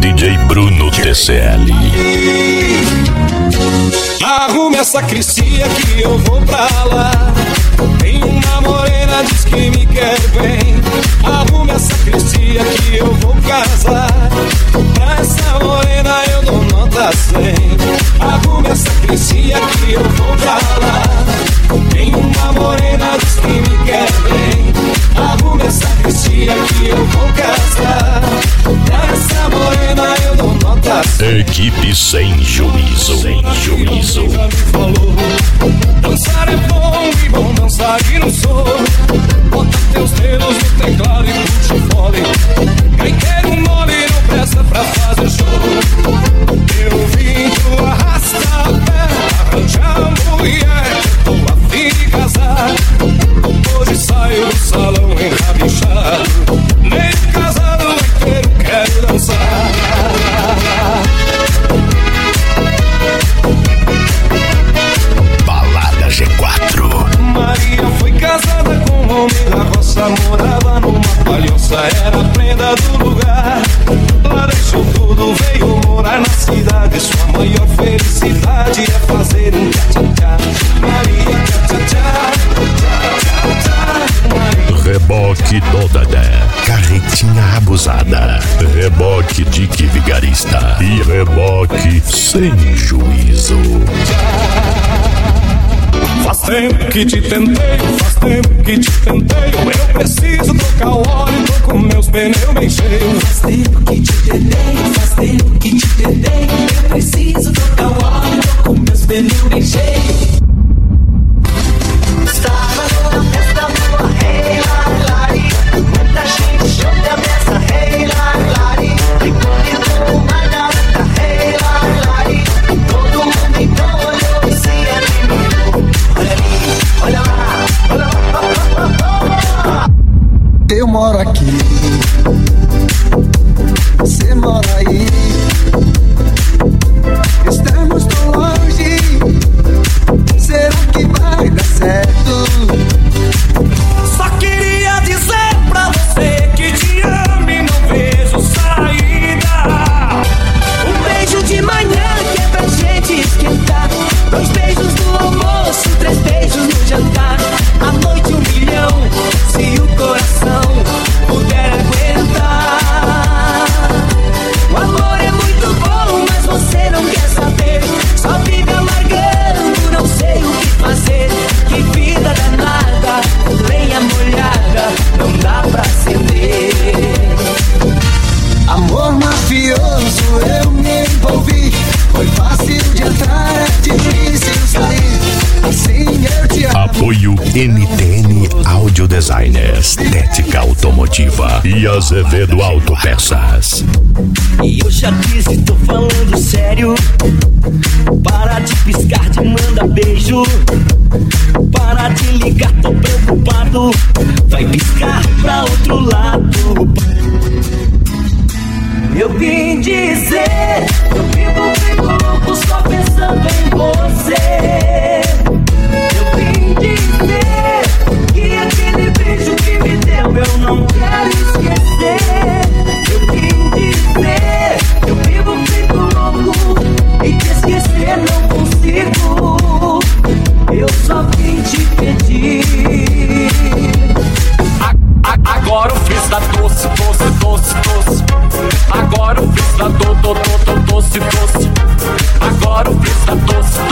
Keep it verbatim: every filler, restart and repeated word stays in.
D J Bruno T C L. Arrume essa cristia que eu vou pra lá. Tem uma morena, diz que me quer bem. Arrume essa cristia que eu vou casar. Pra essa morena eu dou nota cem. Arrume essa cristia que eu vou pra lá. Tem uma morena, diz que me quer bem. Arrume essa cristia que eu vou casar. Pra essa morena eu dou nota cem. Equipe sem juízo, sem juízo. Já me falou, dançar é bom e bom dançar e não sou. Bota teus dedos no teclado e puxa o fole. Quem quer um mole não presta pra fazer show. Eu vim tu arrasta a pé, arranjar mulher, tô a fim de casar. Hoje saio do salão enrabixado, nem casado inteiro quero dançar. G quatro. Maria foi casada com um homem da roça, morava numa palhoça, era prenda do lugar. Lá deixou tudo, veio morar na cidade. Sua maior felicidade é fazer um tchá-tchá-tchá. Maria tchá-tchá-tchá, tchá-tchá-tchá. Reboque do Dedé, carretinha abusada, reboque de vigarista e reboque sem juízo. Faz tempo que te tentei, faz tempo que te tentei. Eu preciso trocar o óleo, tô com meus pneus bem cheios. Faz tempo que te tentei, faz tempo que te tentei. Eu preciso trocar o óleo, tô com meus pneus bem cheios. Estava numa festa boa, hey, lari, lari. Muita gente show da mesa, hey, lari, lari. E quando uma garota, hey, lari, lari. Todo mundo então olhou e se animou. Olha ali, olha lá, olha lá. Eu moro aqui, você mora aí. Estamos tão longe, será que vai dar certo? Só queria dizer pra você que te amo e não vejo saída. Um beijo de manhã que é pra gente esquentar. Dois beijos no almoço, três beijos no jantar. À noite um milhão, se o coração puder aguentar. O amor é muito bom, mas você não quer saber. Só vive amargando, não sei o que fazer. Que vida danada, lenha molhada, não dá pra acender. Amor mafioso, eu me envolvi. Foi fácil de entrar, é difícil sair. Assim eu te amo. Apoio N T N Audio Designer, Estética Automotiva e Azevedo Autopeças. E eu já disse, tô falando sério. Para de piscar, de manda beijo. Para de ligar, tô preocupado. Vai piscar pra outro lado. Eu vim dizer, eu vivo, vivo louco só pensando em você. Eu vim dizer que aquele beijo que me deu eu não quero esquecer. Eu vim dizer, eu vivo, vivo louco e te esquecer não consigo. Eu só vim te pedir. Agora o fiz da doce, doce, doce, doce. Agora o fiz da do, do, do, do, doce, doce. Agora o fiz da doce,